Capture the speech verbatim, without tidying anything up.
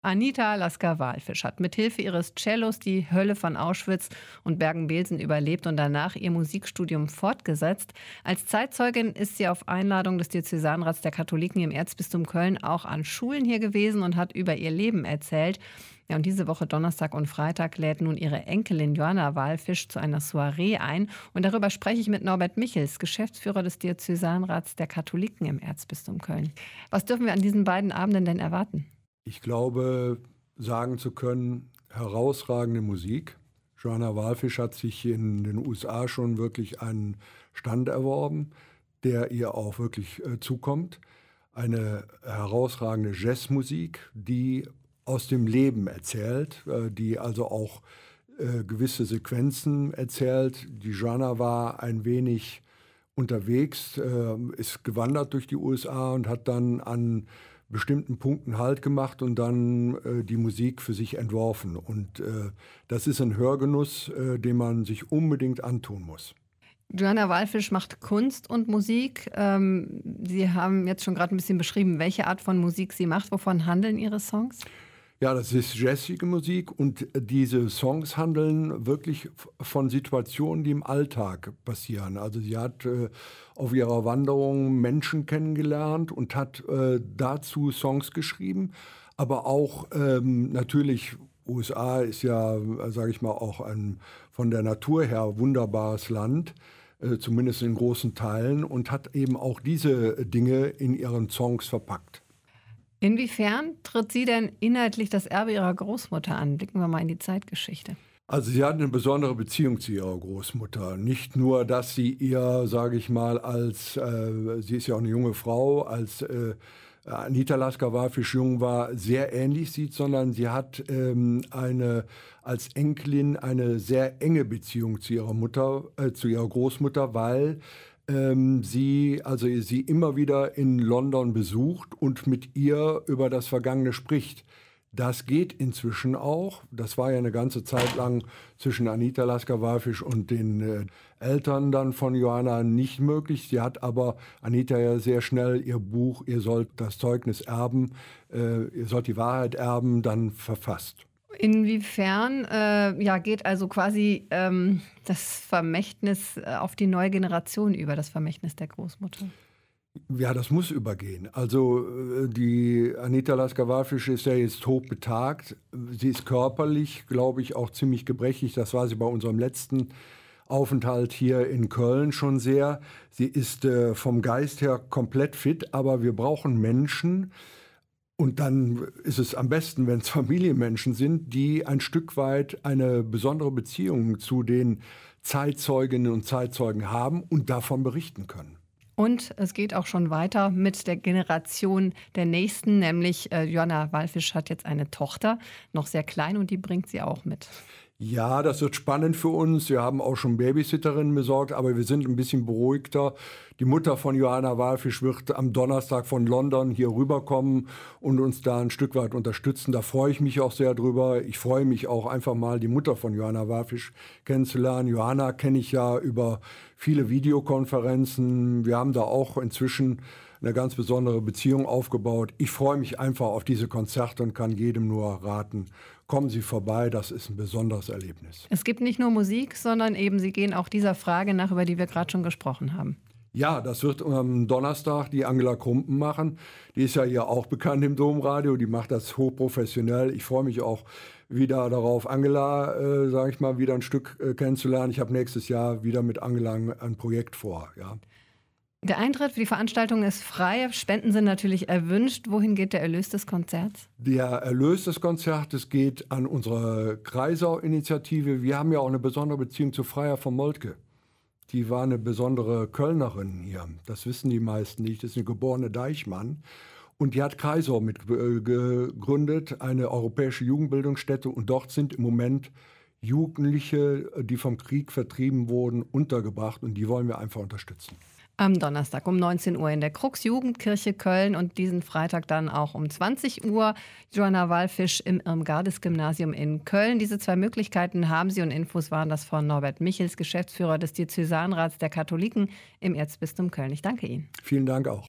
Anita Lasker-Walfisch hat mithilfe ihres Cellos die Hölle von Auschwitz und Bergen-Belsen überlebt und danach ihr Musikstudium fortgesetzt. Als Zeitzeugin ist sie auf Einladung des Diözesanrats der Katholiken im Erzbistum Köln auch an Schulen hier gewesen und hat über ihr Leben erzählt. Ja, und diese Woche Donnerstag und Freitag lädt nun ihre Enkelin Johanna Walfisch zu einer Soiree ein. Und darüber spreche ich mit Norbert Michels, Geschäftsführer des Diözesanrats der Katholiken im Erzbistum Köln. Was dürfen wir an diesen beiden Abenden denn erwarten? Ich glaube, sagen zu können, herausragende Musik. Johanna Walfisch hat sich in den U S A schon wirklich einen Stand erworben, der ihr auch wirklich äh, zukommt. Eine herausragende Jazzmusik, die aus dem Leben erzählt, äh, die also auch äh, gewisse Sequenzen erzählt. Die Johanna war ein wenig unterwegs, äh, ist gewandert durch die U S A und hat dann an bestimmten Punkten Halt gemacht und dann äh, die Musik für sich entworfen. Und äh, das ist ein Hörgenuss, äh, den man sich unbedingt antun muss. Johanna Walfisch macht Kunst und Musik. Ähm, Sie haben jetzt schon gerade ein bisschen beschrieben, welche Art von Musik sie macht. Wovon handeln Ihre Songs? Ja, das ist jazzige Musik und diese Songs handeln wirklich von Situationen, die im Alltag passieren. Also sie hat äh, auf ihrer Wanderung Menschen kennengelernt und hat äh, dazu Songs geschrieben, aber auch ähm, natürlich, U S A ist ja, sage ich mal, auch ein von der Natur her wunderbares Land, äh, zumindest in großen Teilen, und hat eben auch diese Dinge in ihren Songs verpackt. Inwiefern tritt sie denn inhaltlich das Erbe ihrer Großmutter an? Blicken wir mal in die Zeitgeschichte. Also sie hat eine besondere Beziehung zu ihrer Großmutter. Nicht nur, dass sie ihr, sage ich mal, als, äh, sie ist ja auch eine junge Frau, als äh, Anita Lasker-Walfisch jung war, sehr ähnlich sieht, sondern sie hat ähm, eine, als Enkelin eine sehr enge Beziehung zu ihrer Mutter, äh, zu ihrer Großmutter, weil ähm, sie, also sie immer wieder in London besucht und mit ihr über das Vergangene spricht. Das geht inzwischen auch. Das war ja eine ganze Zeit lang zwischen Anita Lasker-Walfisch und den äh, Eltern dann von Johanna nicht möglich. Sie hat aber Anita ja sehr schnell ihr Buch "Ihr sollt das Zeugnis erben, äh, ihr sollt die Wahrheit erben" dann verfasst. Inwiefern äh, ja, geht also quasi ähm, das Vermächtnis äh, auf die neue Generation über, das Vermächtnis der Großmutter? Ja, das muss übergehen. Also äh, die Anita Lasker-Walfisch ist ja jetzt hochbetagt. Sie ist körperlich, glaube ich, auch ziemlich gebrechlich. Das war sie bei unserem letzten Aufenthalt hier in Köln schon sehr. Sie ist äh, vom Geist her komplett fit, aber wir brauchen Menschen. Und dann ist es am besten, wenn es Familienmenschen sind, die ein Stück weit eine besondere Beziehung zu den Zeitzeuginnen und Zeitzeugen haben und davon berichten können. Und es geht auch schon weiter mit der Generation der Nächsten, nämlich äh, Johanna Walfisch hat jetzt eine Tochter, noch sehr klein, und die bringt sie auch mit. Ja, das wird spannend für uns. Wir haben auch schon Babysitterinnen besorgt, aber wir sind ein bisschen beruhigter. Die Mutter von Johanna Walfisch wird am Donnerstag von London hier rüberkommen und uns da ein Stück weit unterstützen. Da freue ich mich auch sehr drüber. Ich freue mich auch einfach mal, die Mutter von Johanna Walfisch kennenzulernen. Johanna kenne ich ja über viele Videokonferenzen. Wir haben da auch inzwischen eine ganz besondere Beziehung aufgebaut. Ich freue mich einfach auf diese Konzerte und kann jedem nur raten, kommen Sie vorbei, das ist ein besonderes Erlebnis. Es gibt nicht nur Musik, sondern eben Sie gehen auch dieser Frage nach, über die wir gerade schon gesprochen haben. Ja, das wird am Donnerstag die Angela Krumpen machen. Die ist ja hier auch bekannt im Domradio, die macht das hochprofessionell. Ich freue mich auch wieder darauf, Angela, äh, sage ich mal, wieder ein Stück äh, kennenzulernen. Ich habe nächstes Jahr wieder mit Angela ein, ein Projekt vor, ja. Der Eintritt für die Veranstaltung ist frei. Spenden sind natürlich erwünscht. Wohin geht der Erlös des Konzerts? Der Erlös des Konzertes geht an unsere Kreisau-Initiative. Wir haben ja auch eine besondere Beziehung zu Freya von Moltke. Die war eine besondere Kölnerin hier. Das wissen die meisten nicht. Das ist eine geborene Deichmann. Und die hat Kreisau mitgegründet, eine europäische Jugendbildungsstätte. Und dort sind im Moment Jugendliche, die vom Krieg vertrieben wurden, untergebracht. Und die wollen wir einfach unterstützen. Am Donnerstag um neunzehn Uhr in der Krux Jugendkirche Köln und diesen Freitag dann auch um zwanzig Uhr Johanna Walfisch im Irmgardis-Gymnasium in Köln. Diese zwei Möglichkeiten haben Sie, und Infos waren das von Norbert Michels, Geschäftsführer des Diözesanrats der Katholiken im Erzbistum Köln. Ich danke Ihnen. Vielen Dank auch.